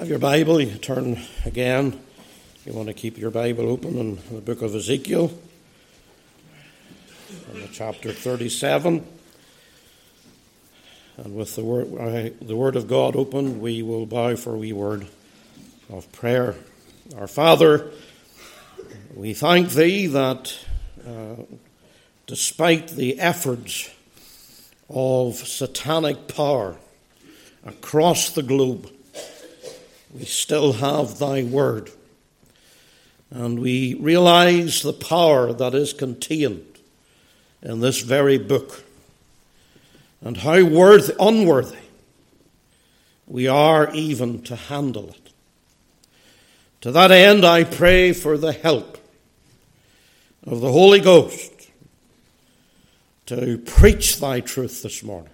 Have your Bible, you turn again. You want to keep your Bible open in the book of Ezekiel, in chapter 37. And with the word of God open, we will bow for a wee word of prayer. Our Father, we thank Thee that despite the efforts of satanic power across the globe, we still have Thy word. And we realize the power that is contained in this very book, and how unworthy we are even to handle it. To that end, I pray for the help of the Holy Ghost to preach Thy truth this morning,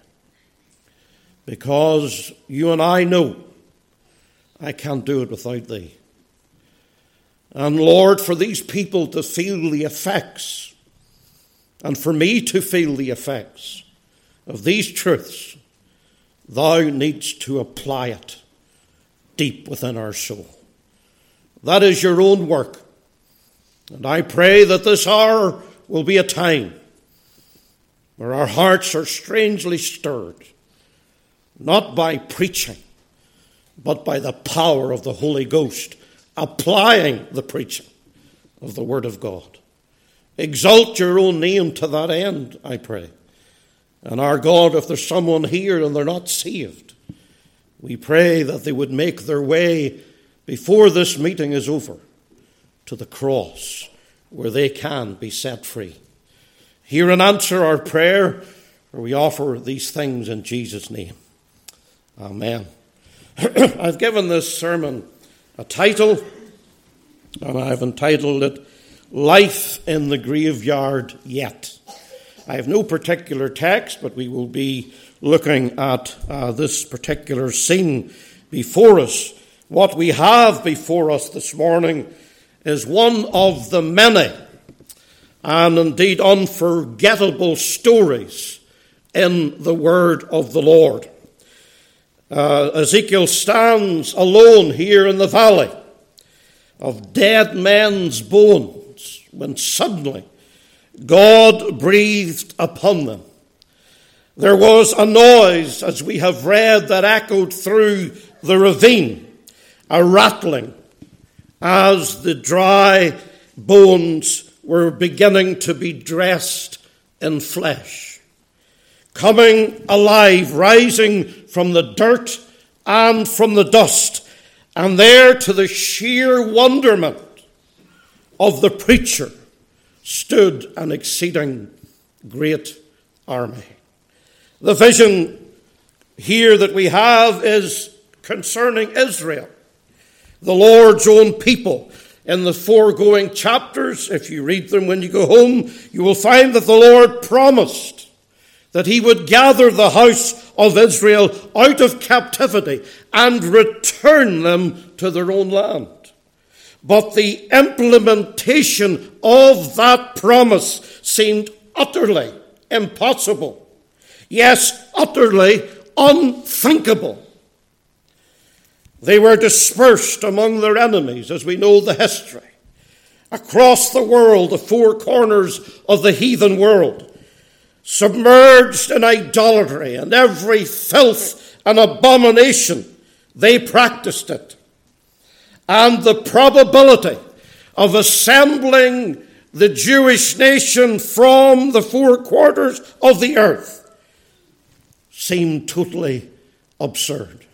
because you and I know I can't do it without Thee. And Lord, for these people to feel the effects, and for me to feel the effects of these truths, Thou needst to apply it deep within our soul. That is your own work. And I pray that this hour will be a time where our hearts are strangely stirred, not by preaching, but by the power of the Holy Ghost, applying the preaching of the Word of God. Exalt your own name to that end, I pray. And our God, if there's someone here and they're not saved, we pray that they would make their way before this meeting is over to the cross, where they can be set free. Hear and answer our prayer, for we offer these things in Jesus' name. Amen. I've given this sermon a title, and I've entitled it, Life in the Graveyard Yet. I have no particular text, but we will be looking at this particular scene before us. What we have before us this morning is one of the many and indeed unforgettable stories in the Word of the Lord. Ezekiel stands alone here in the valley of dead men's bones when suddenly God breathed upon them. There was a noise, as we have read, that echoed through the ravine, a rattling, as the dry bones were beginning to be dressed in flesh, coming alive, rising from the dirt and from the dust, and there, to the sheer wonderment of the preacher, stood an exceeding great army. The vision here that we have is concerning Israel, the Lord's own people. In the foregoing chapters, if you read them when you go home, you will find that the Lord promised that He would gather the house of Israel out of captivity and return them to their own land. But the implementation of that promise seemed utterly impossible. Yes, utterly unthinkable. They were dispersed among their enemies, as we know the history, across the world, the four corners of the heathen world, submerged in idolatry and every filth and abomination. They practiced it. And the probability of assembling the Jewish nation from the four quarters of the earth seemed totally absurd.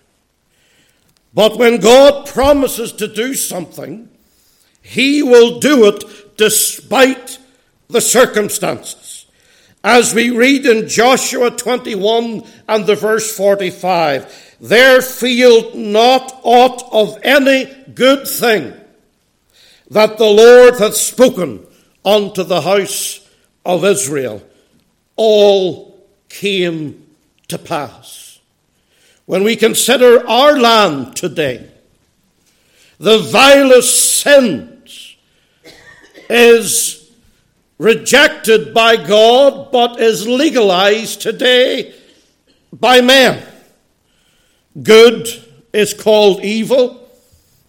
But when God promises to do something, He will do it despite the circumstances. As we read in Joshua 21 and the verse 45, there failed not aught of any good thing that the Lord hath spoken unto the house of Israel. All came to pass. When we consider our land today, the vilest sins is rejected by God, but is legalized today by men. Good is called evil,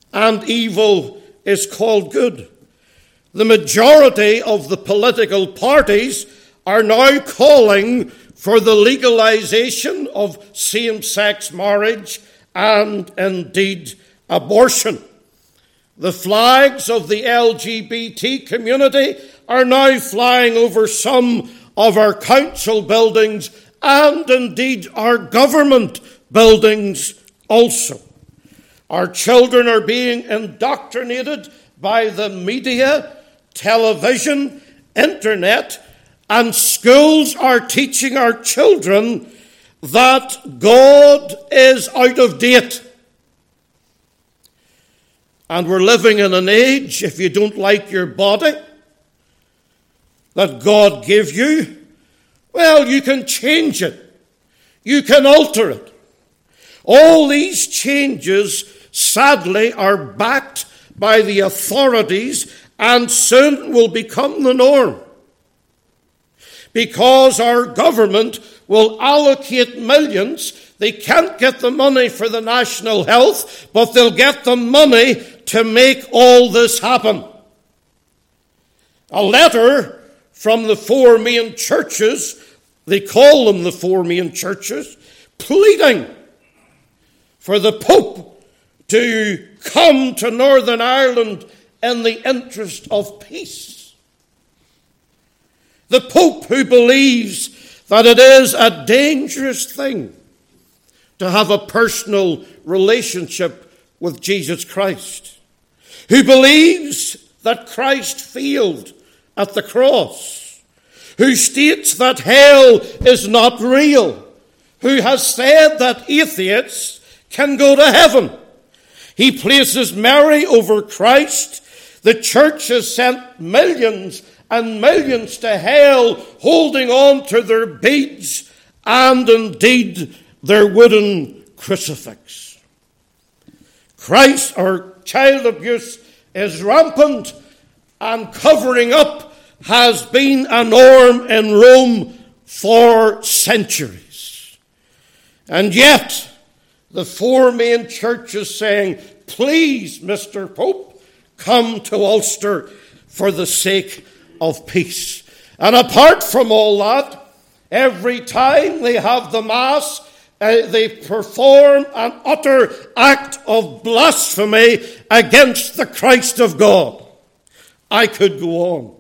and evil is called good. The majority of the political parties are now calling for the legalization of same-sex marriage and indeed abortion. The flags of the LGBT community are now flying over some of our council buildings and indeed our government buildings also. Our children are being indoctrinated by the media, television, internet, and schools are teaching our children that God is out of date. And we're living in an age, if you don't like your body that God gave you, well, you can change it. You can alter it. All these changes, sadly, are backed by the authorities and soon will become the norm. Because our government will allocate millions. They can't get the money for the national health, but they'll get the money to make all this happen. A letter from the four main churches, they call them the four main churches, pleading for the Pope to come to Northern Ireland in the interest of peace. The Pope who believes that it is a dangerous thing to have a personal relationship with Jesus Christ, who believes that Christ failed at the cross, who states that hell is not real, who has said that atheists can go to heaven. He places Mary over Christ. The church has sent millions and millions to hell, holding on to their beads and indeed their wooden crucifix. Christ, or child abuse, is rampant, and covering up has been a norm in Rome for centuries. And yet, the four main churches saying, please, Mr. Pope, come to Ulster for the sake of peace. And apart from all that, every time they have the Mass, they perform an utter act of blasphemy against the Christ of God. I could go on.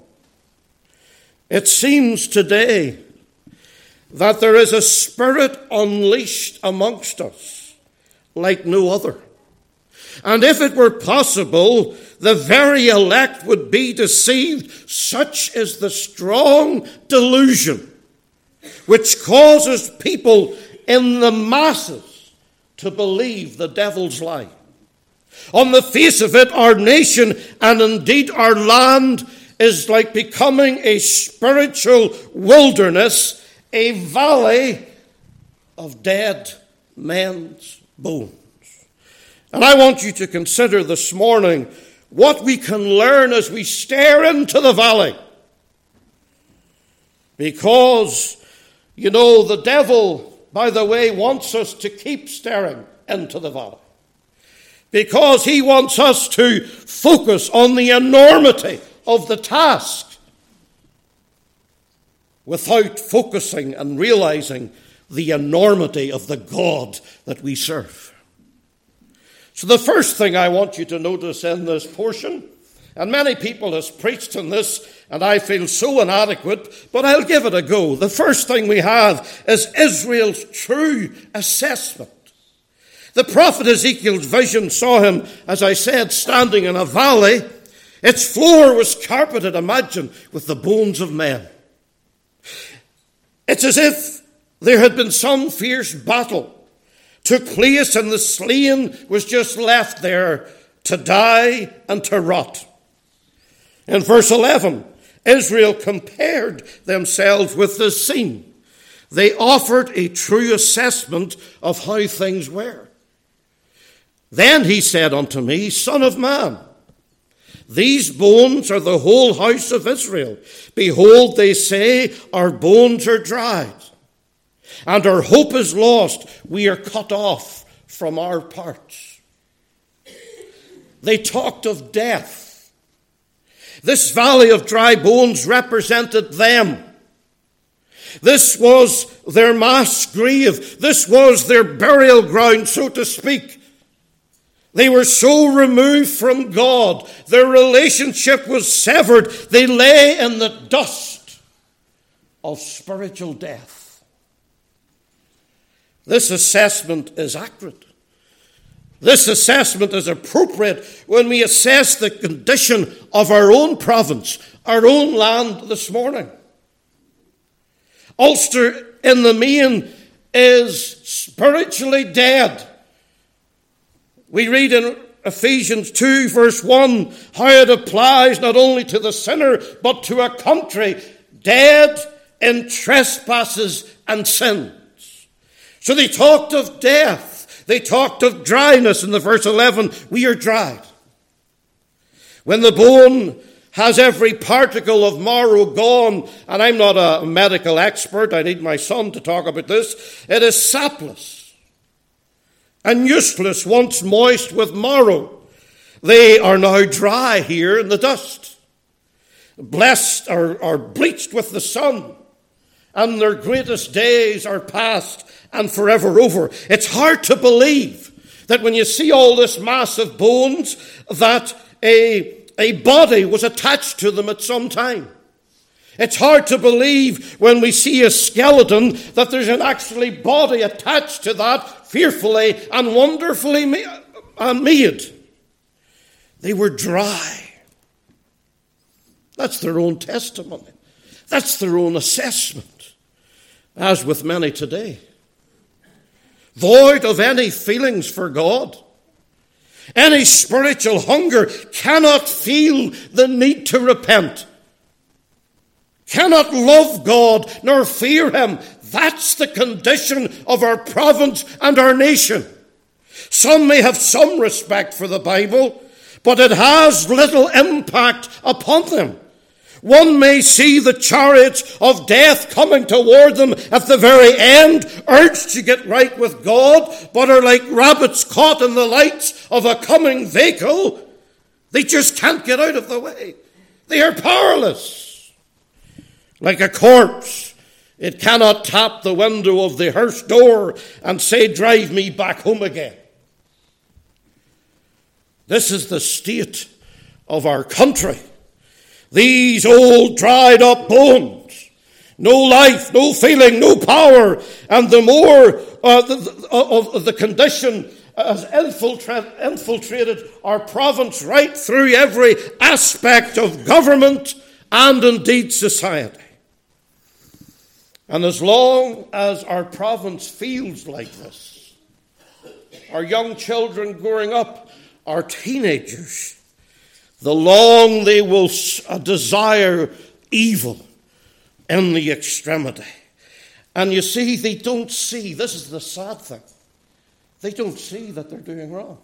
It seems today that there is a spirit unleashed amongst us like no other. And if it were possible, the very elect would be deceived. Such is the strong delusion which causes people in the masses to believe the devil's lie. On the face of it, our nation and indeed our land is like becoming a spiritual wilderness, a valley of dead men's bones. And I want you to consider this morning what we can learn as we stare into the valley. Because, you know, the devil, by the way, wants us to keep staring into the valley. Because he wants us to focus on the enormity of the task without focusing and realizing the enormity of the God that we serve. So the first thing I want you to notice in this portion, and many people have preached on this, and I feel so inadequate, but I'll give it a go. The first thing we have is Israel's true assessment. The prophet Ezekiel's vision saw him, as I said, standing in a valley. Its floor was carpeted, imagine, with the bones of men. It's as if there had been some fierce battle took place and the slain was just left there to die and to rot. In verse 11, Israel compared themselves with the scene. They offered a true assessment of how things were. Then he said unto me, Son of man, these bones are the whole house of Israel. Behold, they say, our bones are dried, and our hope is lost. We are cut off from our parts. They talked of death. This valley of dry bones represented them. This was their mass grave. This was their burial ground, so to speak. They were so removed from God. Their relationship was severed. They lay in the dust of spiritual death. This assessment is accurate. This assessment is appropriate when we assess the condition of our own province, our own land this morning. Ulster, in the main, is spiritually dead. We read in Ephesians 2, verse 1, how it applies not only to the sinner, but to a country dead in trespasses and sins. So they talked of death. They talked of dryness. In the verse 11, we are dried. When the bone has every particle of marrow gone, and I'm not a medical expert, I need my son to talk about this, it is sapless and useless once moist with marrow. They are now dry here in the dust, blessed or bleached with the sun, and their greatest days are past and forever over. It's hard to believe that when you see all this mass of bones, that a body was attached to them at some time. It's hard to believe when we see a skeleton that there's an actually body attached to that, fearfully and wonderfully made. They were dry. That's their own testimony. That's their own assessment, as with many today. Void of any feelings for God. Any spiritual hunger, cannot feel the need to repent, cannot love God nor fear him. That's the condition of our province and our nation. Some may have some respect for the Bible, but it has little impact upon them. One may see the chariots of death coming toward them at the very end, urged to get right with God, but are like rabbits caught in the lights of a coming vehicle. They just can't get out of the way. They are powerless. Like a corpse, it cannot tap the window of the hearse door and say, "Drive me back home again." This is the state of our country. These old dried up bones, no life, no feeling, no power, and the more of the condition has infiltrated our province right through every aspect of government and indeed society. And as long as our province feels like this, our young children growing up, our teenagers, the long they will desire evil in the extremity. And you see, they don't see, this is the sad thing, they don't see that they're doing wrong.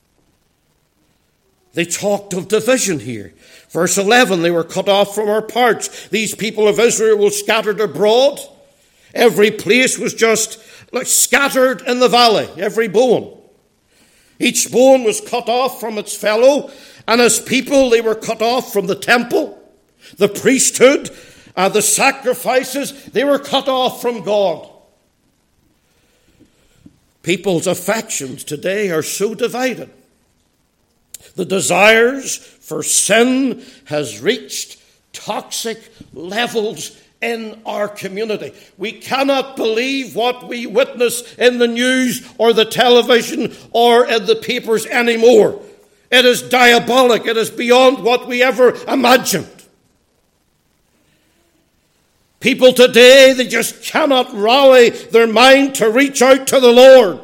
They talked of division here. Verse 11, they were cut off from our parts. These people of Israel were scattered abroad. Every place was just like scattered in the valley, every bone. Each bone was cut off from its fellow. And as people, they were cut off from the temple, the priesthood, the sacrifices. They were cut off from God. People's affections today are so divided. The desires for sin has reached toxic levels in our community. We cannot believe what we witness in the news or the television or in the papers anymore. It is diabolic. It is beyond what we ever imagined. People today, they just cannot rally their mind to reach out to the Lord.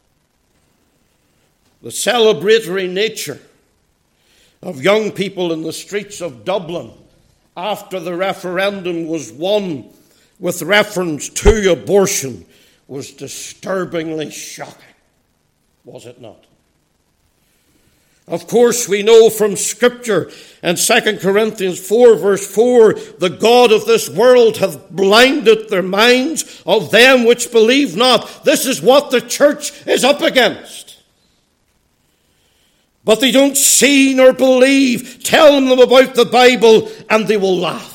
The celebratory nature of young people in the streets of Dublin after the referendum was won with reference to abortion was disturbingly shocking, was it not? Of course, we know from Scripture in 2 Corinthians 4, verse 4, the God of this world hath blinded their minds of them which believe not. This is what the church is up against. But they don't see nor believe. Tell them about the Bible and they will laugh.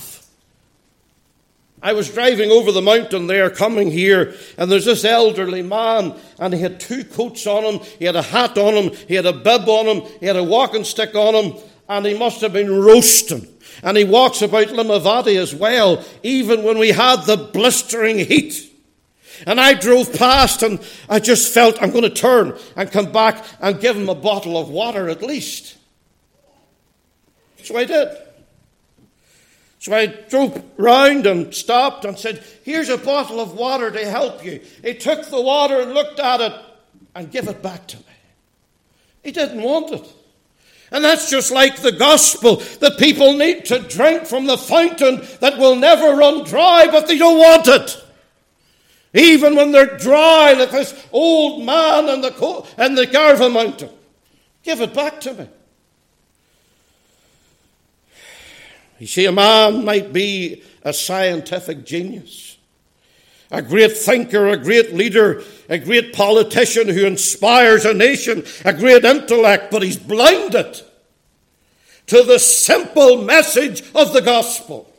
I was driving over the mountain there, coming here, and there's this elderly man, and he had 2 coats on him, he had a hat on him, he had a bib on him, he had a walking stick on him, and he must have been roasting. And he walks about Limavady as well, even when we had the blistering heat. And I drove past, and I just felt I'm going to turn and come back and give him a bottle of water at least. So I did. So I drove round and stopped and said, here's a bottle of water to help you. He took the water and looked at it and gave it back to me. He didn't want it. And that's just like the gospel. The people need to drink from the fountain that will never run dry, but they don't want it. Even when they're dry, like this old man in the Garva Mountain. Give it back to me. You see, a man might be a scientific genius, a great thinker, a great leader, a great politician who inspires a nation, a great intellect, but he's blinded to the simple message of the gospel.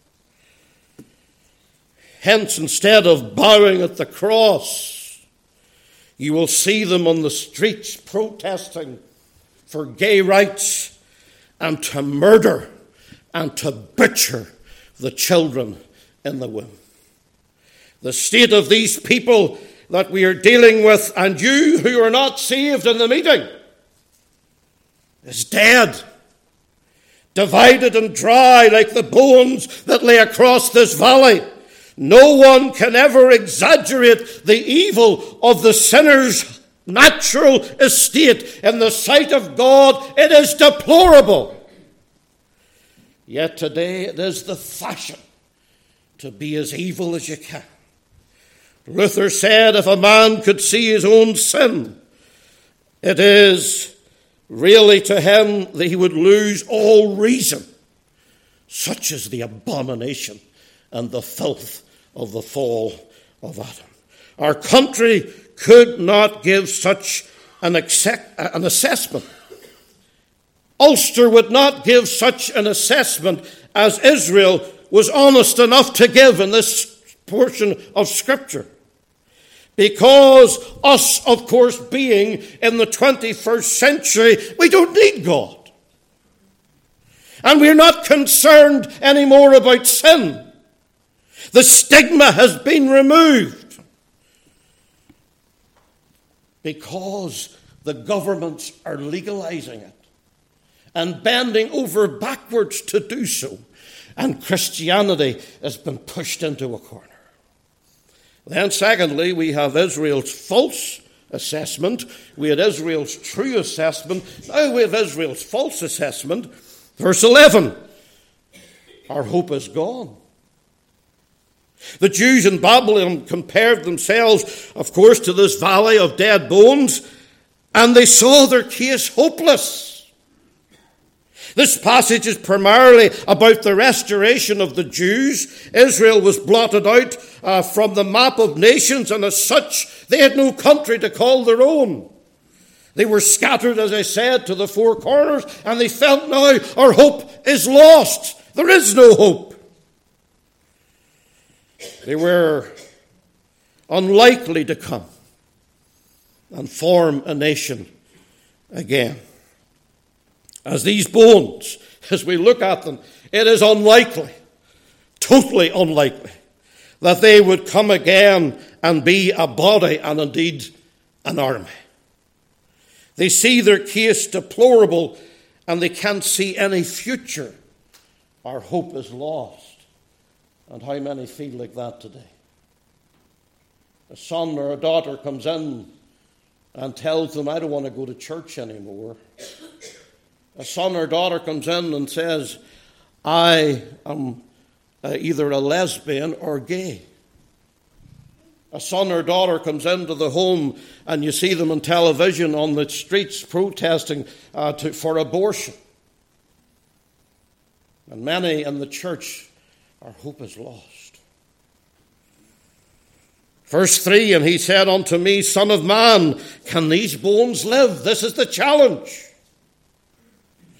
Hence, instead of bowing at the cross, you will see them on the streets protesting for gay rights and to murder and to butcher the children in the womb. The state of these people that we are dealing with, and you who are not saved in the meeting, is dead, divided and dry like the bones that lay across this valley. No one can ever exaggerate the evil of the sinner's natural estate. In the sight of God, it is deplorable. Yet today it is the fashion to be as evil as you can. Luther said if a man could see his own sin, it is really to him that he would lose all reason. Such is the abomination and the filth of the fall of Adam. Our country could not give such an assessment. Ulster would not give such an assessment as Israel was honest enough to give in this portion of Scripture. Because us, of course, being in the 21st century, we don't need God. And we're not concerned anymore about sin. The stigma has been removed. Because the governments are legalizing it and bending over backwards to do so. And Christianity has been pushed into a corner. Then secondly, we have Israel's false assessment. We had Israel's true assessment. Now we have Israel's false assessment. Verse 11. Our hope is gone. The Jews in Babylon compared themselves, of course, to this valley of dead bones, and they saw their case hopeless. This passage is primarily about the restoration of the Jews. Israel was blotted out from the map of nations, and as such, they had no country to call their own. They were scattered, as I said, to the 4 corners, and they felt now our hope is lost. There is no hope. They were unlikely to come and form a nation again. As these bones, as we look at them, it is unlikely, totally unlikely, that they would come again and be a body and indeed an army. They see their case deplorable and they can't see any future. Our hope is lost. And how many feel like that today? A son or a daughter comes in and tells them, I don't want to go to church anymore. A son or daughter comes in and says, I am either a lesbian or gay. A son or daughter comes into the home and you see them on television on the streets protesting for abortion. And many in the church, our hope is lost. Verse 3, and he said unto me, Son of man, can these bones live? This is the challenge.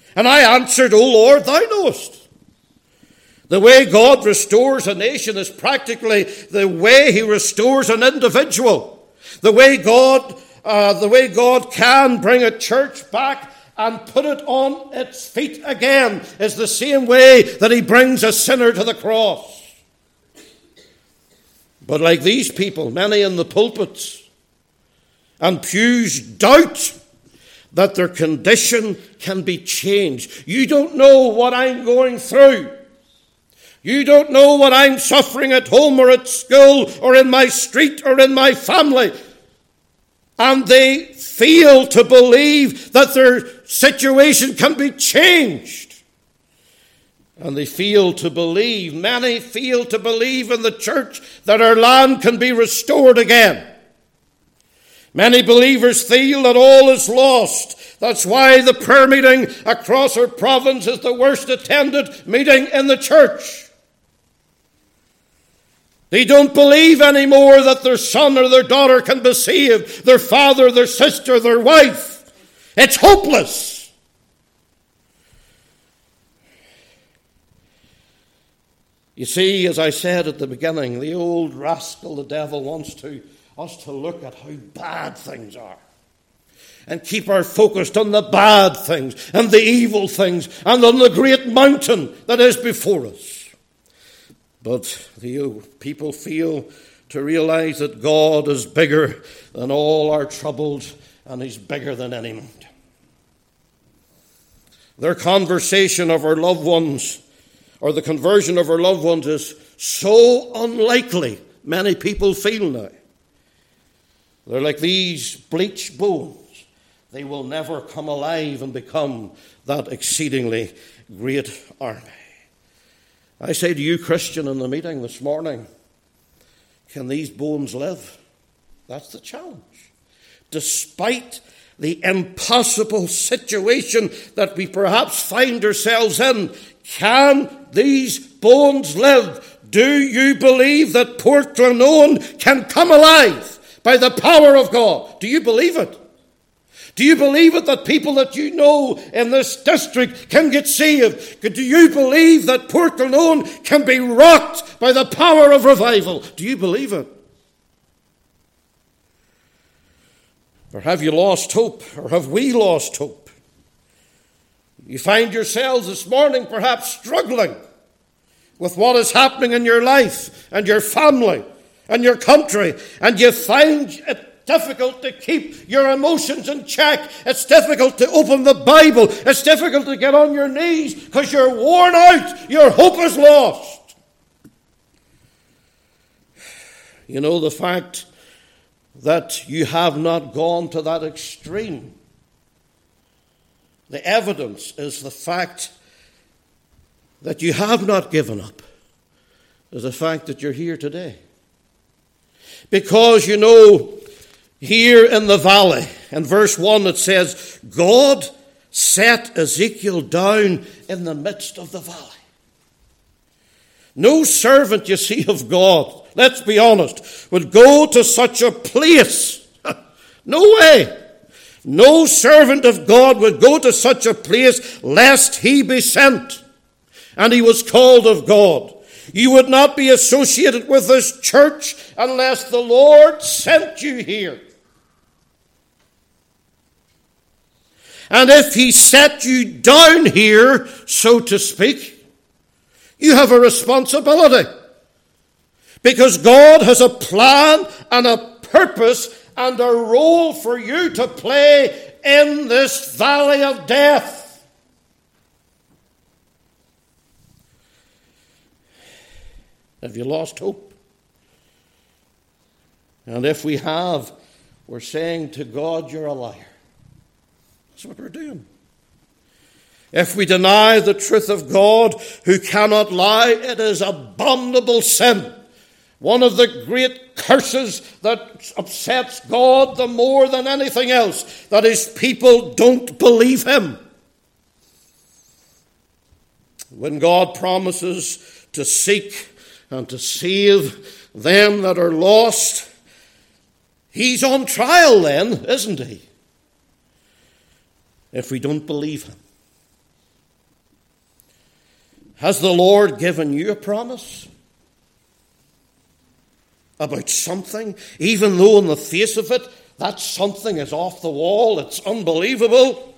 And I answered, O Lord, thou knowest. The way God restores a nation is practically the way he restores an individual. The way God can bring a church back and put it on its feet again is the same way that he brings a sinner to the cross. But like these people, many in the pulpits and pews doubt that their condition can be changed. You don't know what I'm going through. You don't know what I'm suffering at home or at school or in my street or in my family. And they fail to believe that their situation can be changed. And they fail to believe, many fail to believe in the church that our land can be restored again. Many believers feel that all is lost. That's why the prayer meeting across our province is the worst attended meeting in the church. They don't believe anymore that their son or their daughter can be saved, their father, their sister, their wife. It's hopeless. You see, as I said at the beginning, the old rascal, the devil, wants us to look at how bad things are and keep our focus on the bad things and the evil things and on the great mountain that is before us. But the people fail to realize that God is bigger than all our troubles and he's bigger than any mountain. Their conversation of our loved ones or the conversion of our loved ones is so unlikely, many people feel now. They're like these bleached bones. They will never come alive and become that exceedingly great army. I say to you, Christian, in the meeting this morning, can these bones live? That's the challenge. Despite the impossible situation that we perhaps find ourselves in, can these bones live? Do you believe that Port Glenone can come alive by the power of God? Do you believe it? Do you believe it that people that you know in this district can get saved? Do you believe that Port Glenone can be rocked by the power of revival? Do you believe it? Or have you lost hope? Or have we lost hope? You find yourselves this morning perhaps struggling with what is happening in your life and your family and your country, and you find it difficult to keep your emotions in check. It's difficult to open the Bible. It's difficult to get on your knees because you're worn out. Your hope is lost. You know, the fact that you have not gone to that extreme, the evidence is the fact that you have not given up, is the fact that you're here today. Because, you know, here in the valley, in verse 1 it says, God set Ezekiel down in the midst of the valley. No servant, you see, of God, let's be honest, would go to such a place. No way. No servant of God would go to such a place lest he be sent. And he was called of God. You would not be associated with this church unless the Lord sent you here. And if he set you down here, so to speak, you have a responsibility. Because God has a plan and a purpose and a role for you to play in this valley of death. Have you lost hope? And if we have, we're saying to God, you're a liar. That's what we're doing. If we deny the truth of God, who cannot lie, it is abominable sin. One of the great curses that upsets God the more than anything else, that his people don't believe him. When God promises to seek and to save them that are lost, he's on trial then, isn't he? If we don't believe him. Has the Lord given you a promise about something, even though on the face of it, that something is off the wall, it's unbelievable,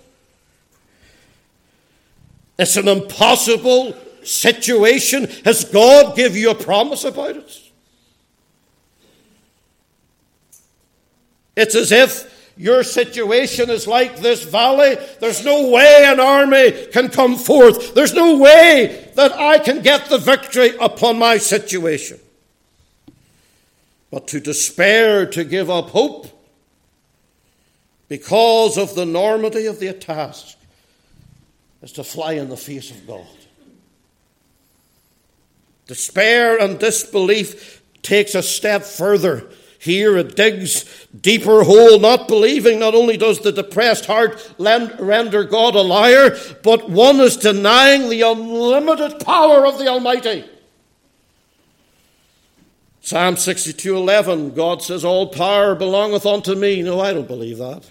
it's an impossible situation? Has God give you a promise about it? It's as if your situation is like this valley. There's no way an army can come forth. There's no way that I can get the victory upon my situation. But to despair, to give up hope because of the enormity of the task, is to fly in the face of God. Despair and disbelief takes a step further. Here it digs deeper hole, not believing. Not only does the depressed heart render God a liar, but one is denying the unlimited power of the Almighty. Psalm 62:11, God says, all power belongeth unto me. No, I don't believe that.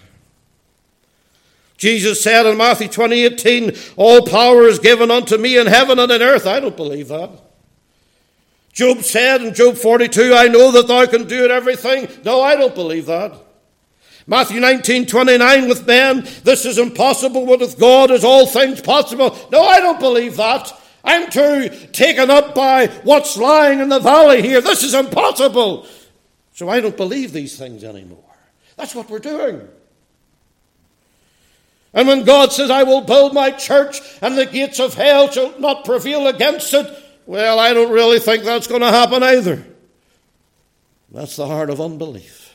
Jesus said in Matthew 20:18, all power is given unto me in heaven and in earth. I don't believe that. Job said in Job 42, I know that thou can do it everything. No, I don't believe that. Matthew 19:29, with men this is impossible, but with God is all things possible. No, I don't believe that. I'm too taken up by what's lying in the valley here. This is impossible. So I don't believe these things anymore. That's what we're doing. And when God says, I will build my church and the gates of hell shall not prevail against it, well, I don't really think that's going to happen either. That's the heart of unbelief.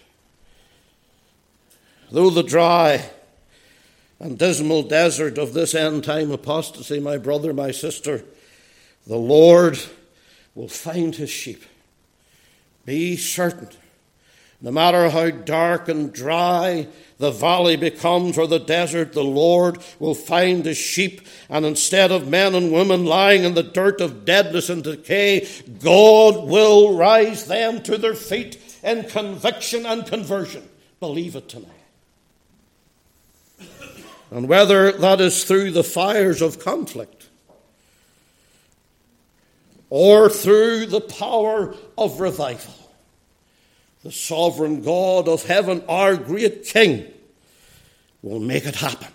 Though the dry and dismal desert of this end-time apostasy, my brother, my sister, the Lord will find his sheep. Be certain. No matter how dark and dry the valley becomes or the desert, the Lord will find his sheep. And instead of men and women lying in the dirt of deadness and decay, God will rise them to their feet in conviction and conversion. Believe it tonight. And whether that is through the fires of conflict or through the power of revival, the sovereign God of heaven, our great King, will make it happen.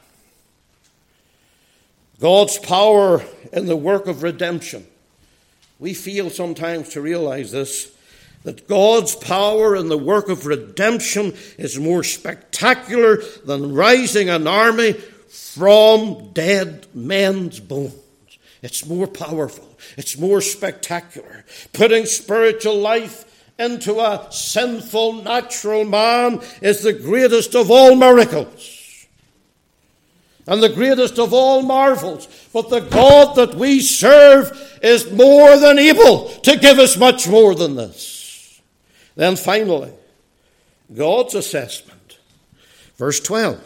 God's power in the work of redemption. We fail sometimes to realize this, that God's power in the work of redemption is more spectacular than rising an army from dead men's bones. It's more powerful. It's more spectacular. Putting spiritual life into a sinful natural man is the greatest of all miracles and the greatest of all marvels. But the God that we serve is more than able to give us much more than this. Then finally, God's assessment. Verse 12.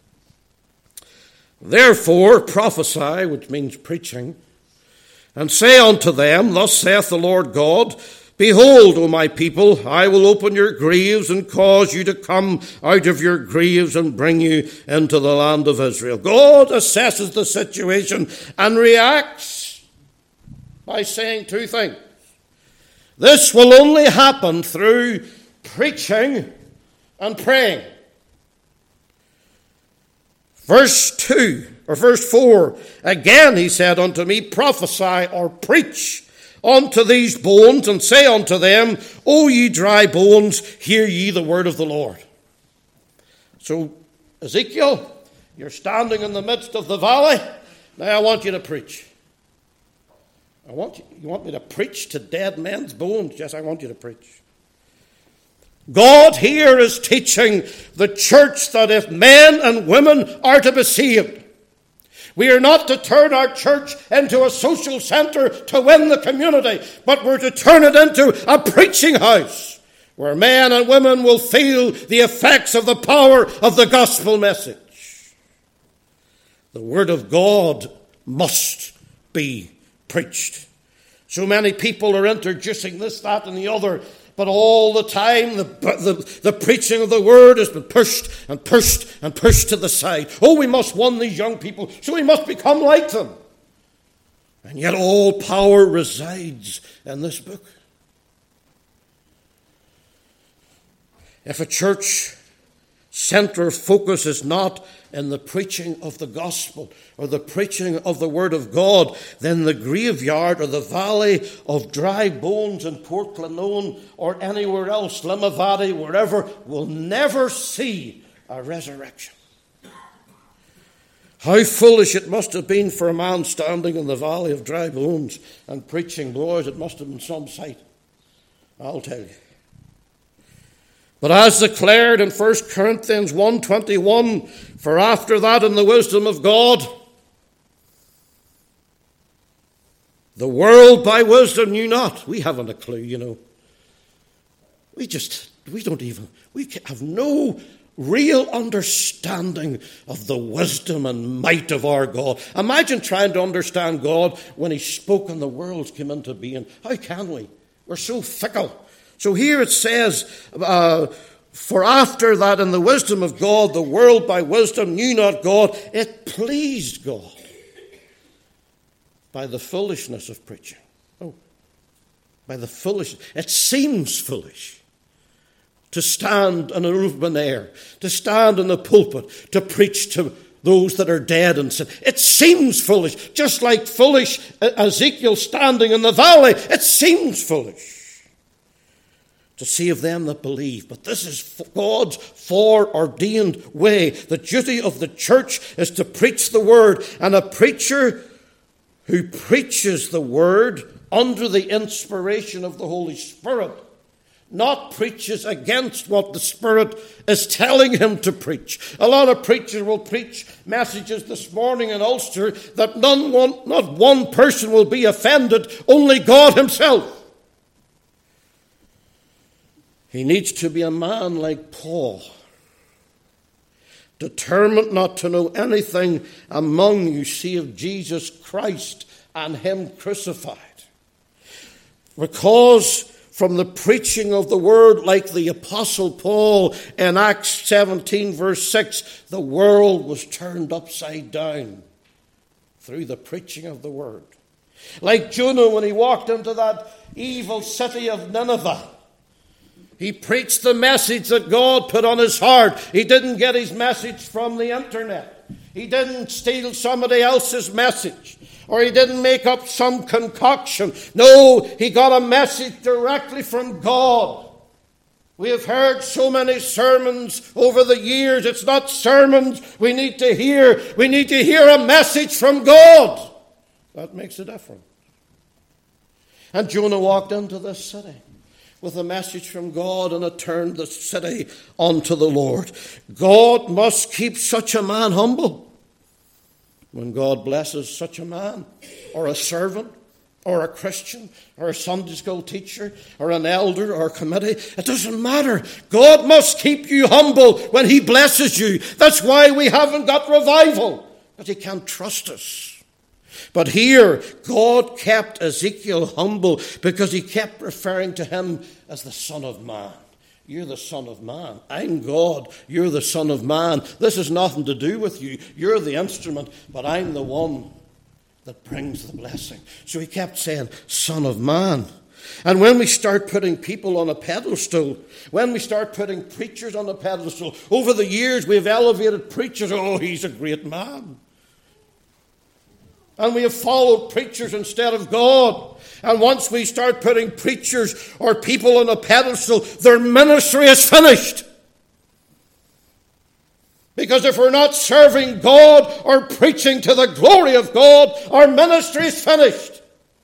Therefore prophesy, which means preaching, and say unto them, thus saith the Lord God, behold, O my people, I will open your graves and cause you to come out of your graves and bring you into the land of Israel. God assesses the situation and reacts by saying two things. This will only happen through preaching and praying. Verse 4, again he said unto me, prophesy or preach unto these bones, and say unto them, O ye dry bones, hear ye the word of the Lord. So, Ezekiel, you're standing in the midst of the valley. Now I want you to preach. You want me to preach to dead men's bones? Yes, I want you to preach. God here is teaching the church that if men and women are to be saved, we are not to turn our church into a social center to win the community, but we're to turn it into a preaching house where men and women will feel the effects of the power of the gospel message. The word of God must be preached. So many people are introducing this, that, and the other, but all the time the preaching of the word has been pushed and pushed and pushed to the side. Oh, we must win these young people, so we must become like them. And yet all power resides in this book. If a church center focus is not in the preaching of the gospel or the preaching of the word of God, then the graveyard or the valley of dry bones in Port Glenone or anywhere else, Limavady, wherever, will never see a resurrection. How foolish it must have been for a man standing in the valley of dry bones and preaching. Boys, it must have been some sight, I'll tell you. But as declared in 1 Corinthians 1:21, for after that in the wisdom of God, the world by wisdom knew not. We haven't a clue, you know. We have no real understanding of the wisdom and might of our God. Imagine trying to understand God when he spoke and the worlds came into being. How can we? We're so fickle. So here it says, for after that in the wisdom of God, the world by wisdom knew not God. It pleased God by the foolishness of preaching. Oh, by the foolishness. It seems foolish to stand in an open air, to stand in the pulpit, to preach to those that are dead in sin. It seems foolish, just like foolish Ezekiel standing in the valley. It seems foolish to save them that believe. But this is God's foreordained way. The duty of the church is to preach the word. And a preacher who preaches the word under the inspiration of the Holy Spirit, not preaches against what the Spirit is telling him to preach. A lot of preachers will preach messages this morning in Ulster that not one person will be offended, only God himself. He needs to be a man like Paul, determined not to know anything among you save Jesus Christ and him crucified. Because from the preaching of the word, like the Apostle Paul in Acts 17 verse 6, the world was turned upside down through the preaching of the word. Like Jonah when he walked into that evil city of Nineveh, he preached the message that God put on his heart. He didn't get his message from the internet. He didn't steal somebody else's message. Or he didn't make up some concoction. No, he got a message directly from God. We have heard so many sermons over the years. It's not sermons we need to hear. We need to hear a message from God. That makes a difference. And Jonah walked into this city with a message from God, and it turned the city unto the Lord. God must keep such a man humble. When God blesses such a man, or a servant, or a Christian, or a Sunday school teacher, or an elder, or a committee, it doesn't matter. God must keep you humble when he blesses you. That's why we haven't got revival, because he can't trust us. But here, God kept Ezekiel humble because he kept referring to him as the Son of Man. You're the Son of Man. I'm God. You're the Son of Man. This has nothing to do with you. You're the instrument, but I'm the one that brings the blessing. So he kept saying, Son of Man. And when we start putting people on a pedestal, when we start putting preachers on a pedestal, over the years we've elevated preachers. Oh, he's a great man. And we have followed preachers instead of God. And once we start putting preachers or people on a pedestal, their ministry is finished. Because if we're not serving God or preaching to the glory of God, our ministry is finished.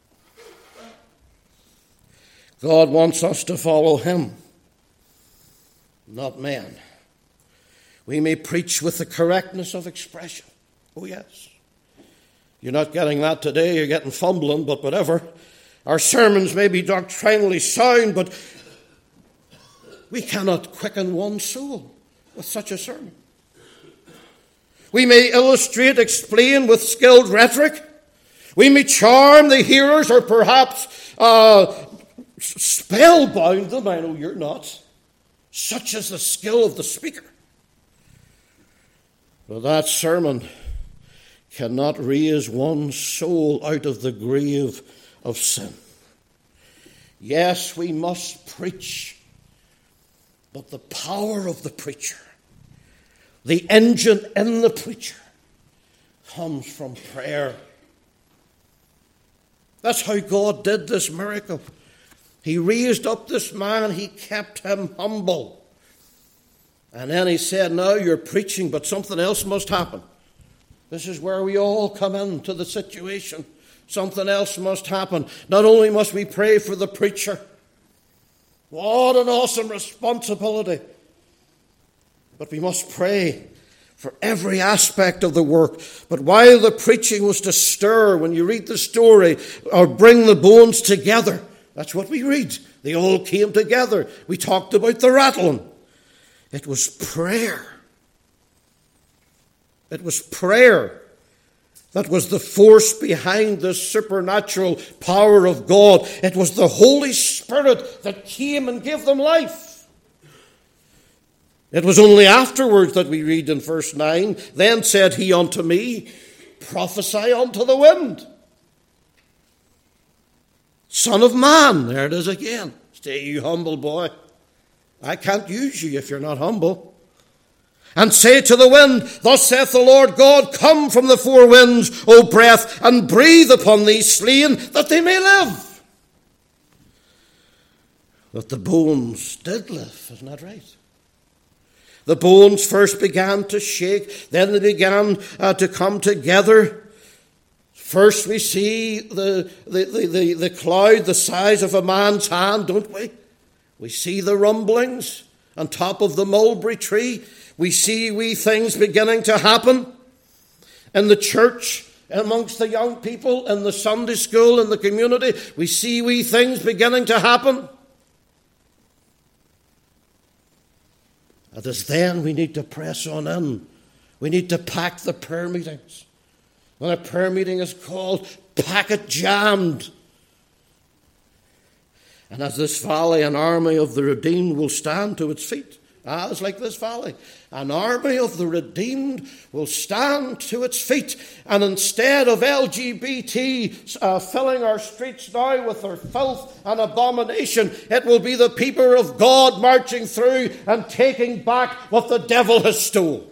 God wants us to follow him, not men. We may preach with the correctness of expression. Oh, yes. You're not getting that today, you're getting fumbling, but whatever. Our sermons may be doctrinally sound, but we cannot quicken one soul with such a sermon. We may illustrate, explain with skilled rhetoric. We may charm the hearers or perhaps spellbind them. I know you're not. Such is the skill of the speaker. But that sermon cannot raise one soul out of the grave of sin. Yes, we must preach, but the power of the preacher, the engine in the preacher, comes from prayer. That's how God did this miracle. He raised up this man, he kept him humble. And then he said, now you're preaching, but something else must happen. This is where we all come into the situation. Something else must happen. Not only must we pray for the preacher. What an awesome responsibility. But we must pray for every aspect of the work. But while the preaching was to stir, when you read the story, or bring the bones together, that's what we read. They all came together. We talked about the rattling. It was prayer. It was prayer that was the force behind the supernatural power of God. It was the Holy Spirit that came and gave them life. It was only afterwards that we read in verse 9, then said he unto me, prophesy unto the wind. Son of man, there it is again. Stay you humble boy. I can't use you if you're not humble. And say to the wind, thus saith the Lord God, come from the four winds, O breath, and breathe upon these slain, that they may live. That the bones did live, isn't that right? The bones first began to shake, then they began to come together. First we see the cloud the size of a man's hand, don't we? We see the rumblings on top of the mulberry tree. We see wee things beginning to happen in the church, amongst the young people, in the Sunday school, in the community. We see wee things beginning to happen. It is then we need to press on in. We need to pack the prayer meetings. When a prayer meeting is called, pack it jammed. And as this valley, an army of the redeemed will stand to its feet. It's like this valley. An army of the redeemed will stand to its feet. And instead of LGBT filling our streets now with their filth and abomination, it will be the people of God marching through and taking back what the devil has stolen.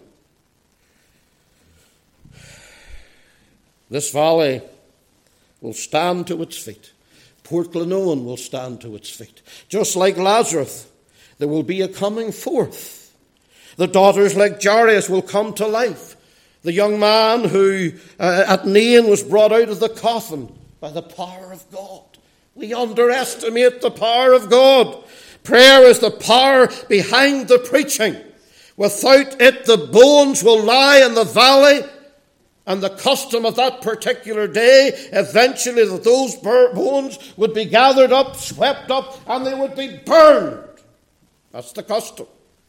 This valley will stand to its feet. Port Gleonan will stand to its feet. Just like Lazarus, there will be a coming forth. The daughters like Jairus will come to life. The young man who at Nain was brought out of the coffin by the power of God. We underestimate the power of God. Prayer is the power behind the preaching. Without it, the bones will lie in the valley. And the custom of that particular day, eventually that those bones would be gathered up, swept up, and they would be burned. That's the custom.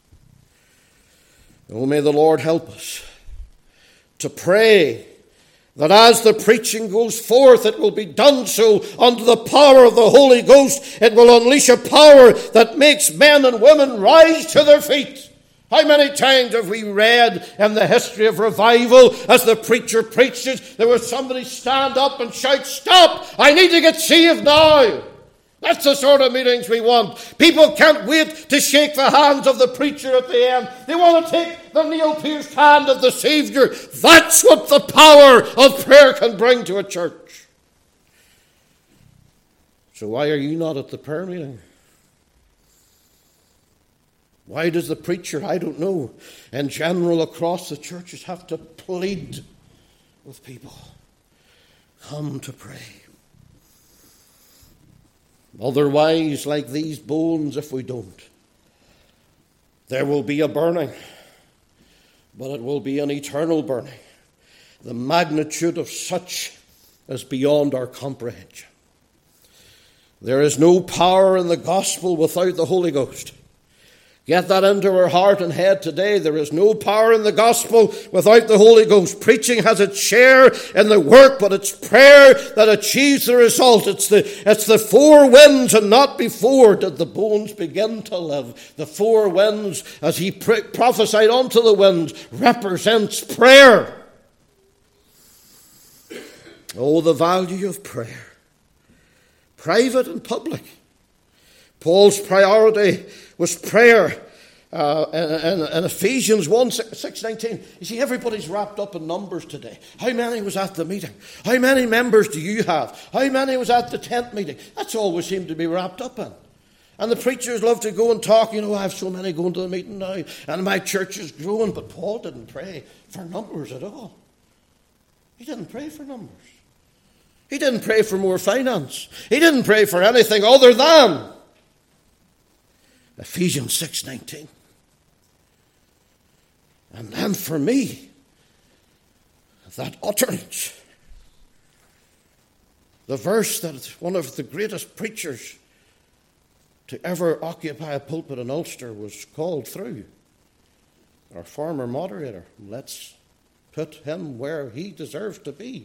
Oh, may the Lord help us to pray that as the preaching goes forth, it will be done so under the power of the Holy Ghost. It will unleash a power that makes men and women rise to their feet. How many times have we read in the history of revival, as the preacher preaches, there was somebody stand up and shout, stop, I need to get saved now. That's the sort of meetings we want. People can't wait to shake the hands of the preacher at the end. They want to take the nail-pierced hand of the Savior. That's what the power of prayer can bring to a church. So why are you not at the prayer meeting? Why does the preacher, I don't know, in general across the churches have to plead with people? Come to pray. Otherwise, like these bones, if we don't, there will be a burning, but it will be an eternal burning. The magnitude of such is beyond our comprehension. There is no power in the gospel without the Holy Ghost. Get that into our heart and head today. There is no power in the gospel without the Holy Ghost. Preaching has its share in the work, but it's prayer that achieves the result. It's the four winds and not before did the bones begin to live. The four winds, as he prophesied unto the winds, represents prayer. Oh, the value of prayer, private and public. Paul's priority was prayer. In Ephesians 1:6-19, you see, everybody's wrapped up in numbers today. How many was at the meeting? How many members do you have? How many was at the tent meeting? That's all we seem to be wrapped up in. And the preachers love to go and talk, I have so many going to the meeting now, and my church is growing. But Paul didn't pray for numbers at all. He didn't pray for numbers. He didn't pray for more finance. He didn't pray for anything other than Ephesians 6:19. And then for me, that utterance, the verse that one of the greatest preachers to ever occupy a pulpit in Ulster was called through, our former moderator. Let's put him where he deserves to be.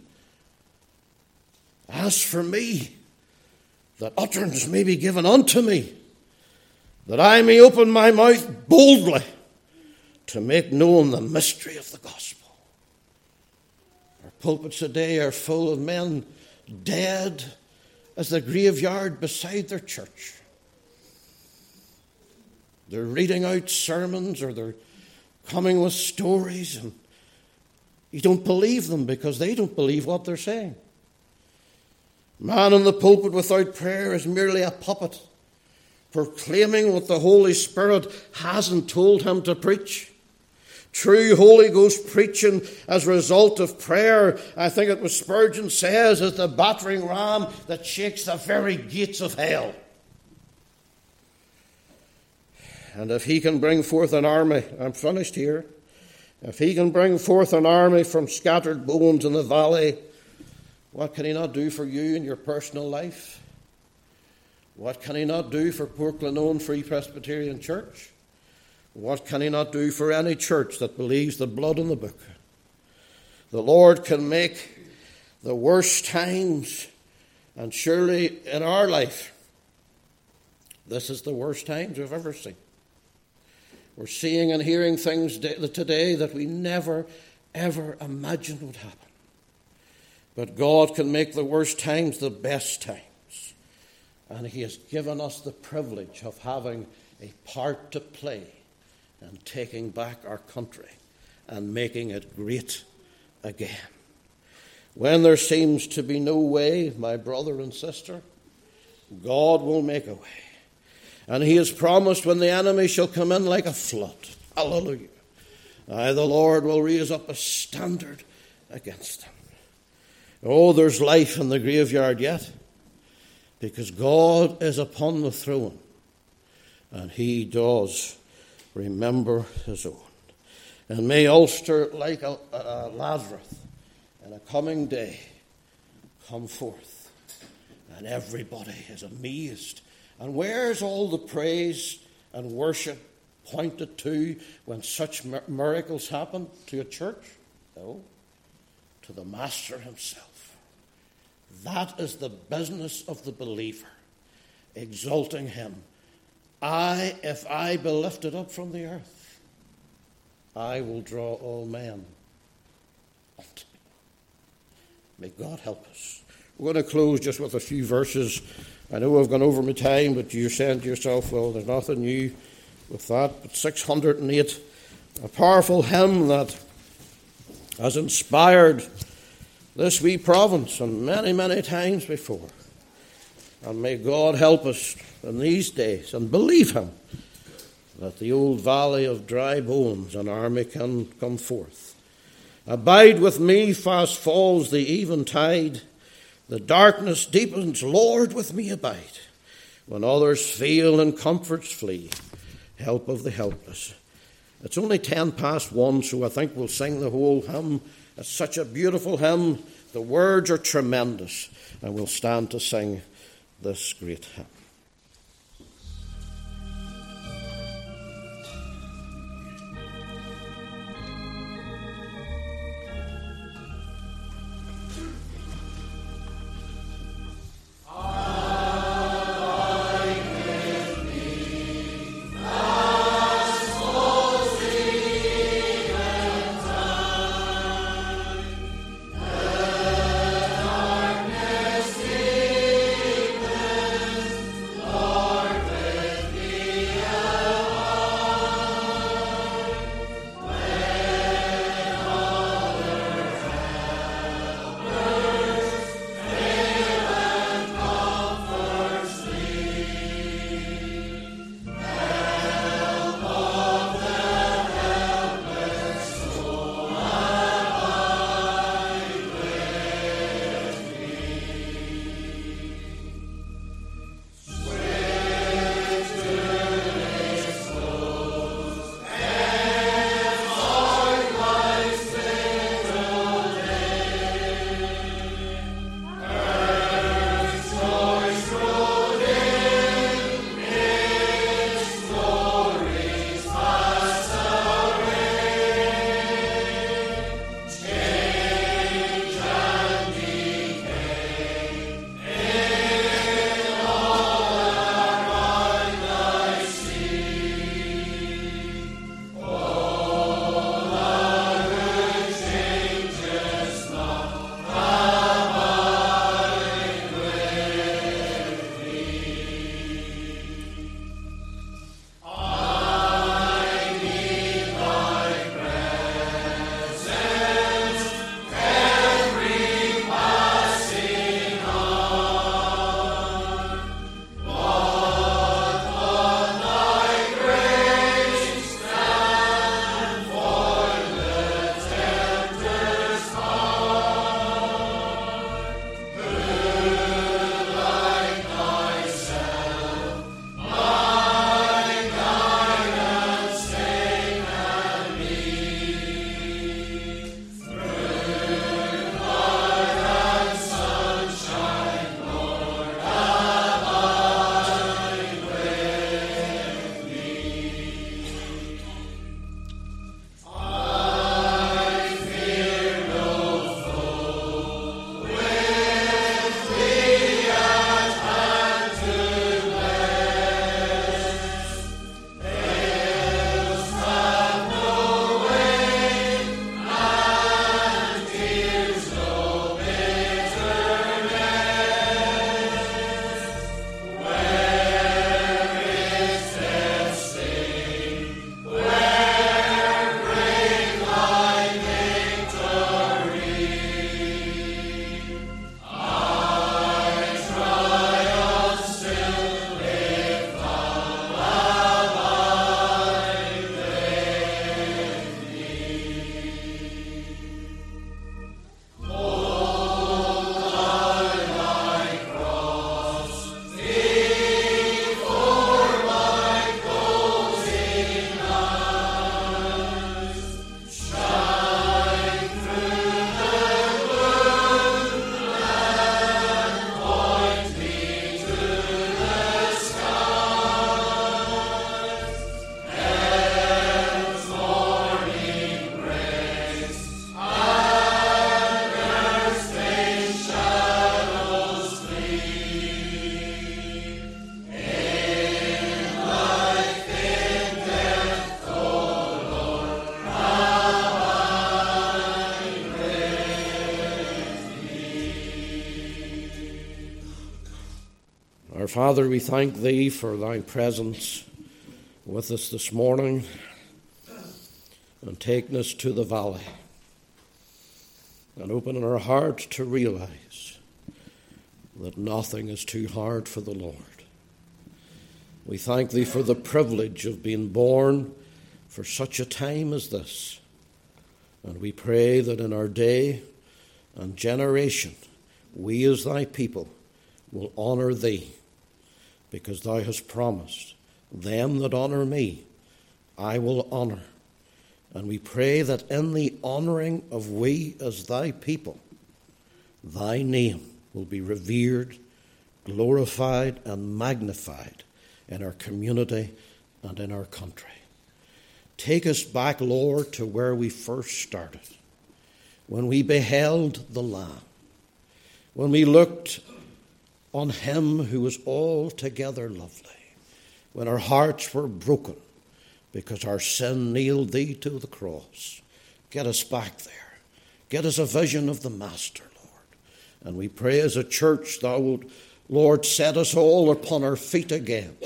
As for me, that utterance may be given unto me, that I may open my mouth boldly to make known the mystery of the gospel. Our pulpits today are full of men dead as the graveyard beside their church. They're reading out sermons, or they're coming with stories, and you don't believe them because they don't believe what they're saying. Man in the pulpit without prayer is merely a puppet, proclaiming what the Holy Spirit hasn't told him to preach. True Holy Ghost preaching as a result of prayer, I think it was Spurgeon says, is the battering ram that shakes the very gates of hell. And if he can bring forth an army, I'm finished here, if he can bring forth an army from scattered bones in the valley, what can he not do for you in your personal life? What can he not do for Portglenone Free Presbyterian Church? What can he not do for any church that believes the blood in the book? The Lord can make the worst times, and surely in our life, this is the worst times we've ever seen. We're seeing and hearing things today that we never, ever imagined would happen. But God can make the worst times the best times. And he has given us the privilege of having a part to play in taking back our country and making it great again. When there seems to be no way, my brother and sister, God will make a way. And he has promised when the enemy shall come in like a flood, hallelujah, the Lord will raise up a standard against him. Oh, there's life in the graveyard yet, because God is upon the throne, and he does remember his own. And may Ulster, like a Lazarus, in a coming day, come forth, and everybody is amazed. And where's all the praise and worship pointed to when such miracles happen to a church? No, to the Master himself. That is the business of the believer, exalting him. If I be lifted up from the earth, I will draw all men unto me. May God help us. We're going to close just with a few verses. I know I've gone over my time, but you're saying to yourself, well, there's nothing new with that. But 608, a powerful hymn that has inspired this wee province and many, many times before. And may God help us in these days and believe him that the old valley of dry bones an army can come forth. Abide with me, fast falls the eventide. The darkness deepens, Lord, with me abide. When others fail and comforts flee, help of the helpless. It's only 1:10, so I think we'll sing the whole hymn. It's such a beautiful hymn. The words are tremendous, and we'll stand to sing this great hymn. Father, we thank Thee for Thy presence with us this morning and taking us to the valley and opening our hearts to realize that nothing is too hard for the Lord. We thank Thee for the privilege of being born for such a time as this. And we pray that in our day and generation, we as Thy people will honour Thee, because Thou hast promised, them that honour me, I will honour. And we pray that in the honouring of we as Thy people, Thy name will be revered, glorified, and magnified in our community and in our country. Take us back, Lord, to where we first started, when we beheld the Lamb, when we looked on Him who was altogether lovely, when our hearts were broken because our sin nailed Thee to the cross. Get us back there. Get us a vision of the Master, Lord. And we pray as a church Thou wilt, Lord, set us all upon our feet again,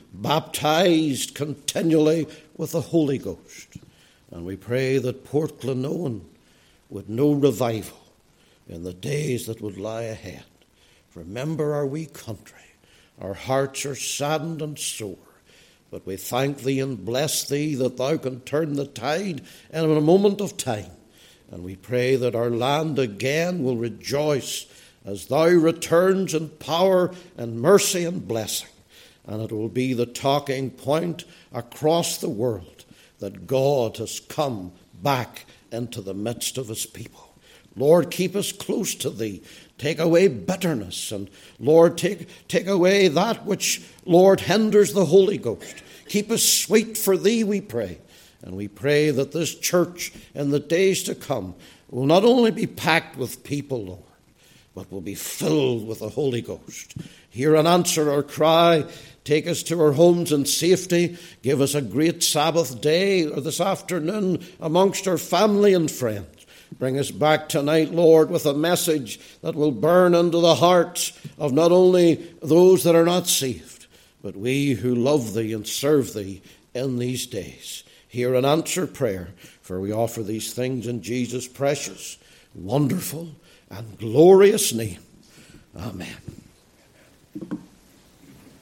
baptized continually with the Holy Ghost. And we pray that Port Glenowin would know revival in the days that would lie ahead. Remember our wee country. Our hearts are saddened and sore, but we thank Thee and bless Thee that Thou can turn the tide in a moment of time. And we pray that our land again will rejoice as Thou returns in power and mercy and blessing. And it will be the talking point across the world that God has come back into the midst of His people. Lord, keep us close to Thee. Take away bitterness. And Lord, take away that which, Lord, hinders the Holy Ghost. Keep us sweet for Thee, we pray. And we pray that this church in the days to come will not only be packed with people, Lord, but will be filled with the Holy Ghost. Hear and answer our cry. Take us to our homes in safety. Give us a great Sabbath day or this afternoon amongst our family and friends. Bring us back tonight, Lord, with a message that will burn into the hearts of not only those that are not saved, but we who love Thee and serve Thee in these days. Hear and answer prayer, for we offer these things in Jesus' precious, wonderful, and glorious name. Amen.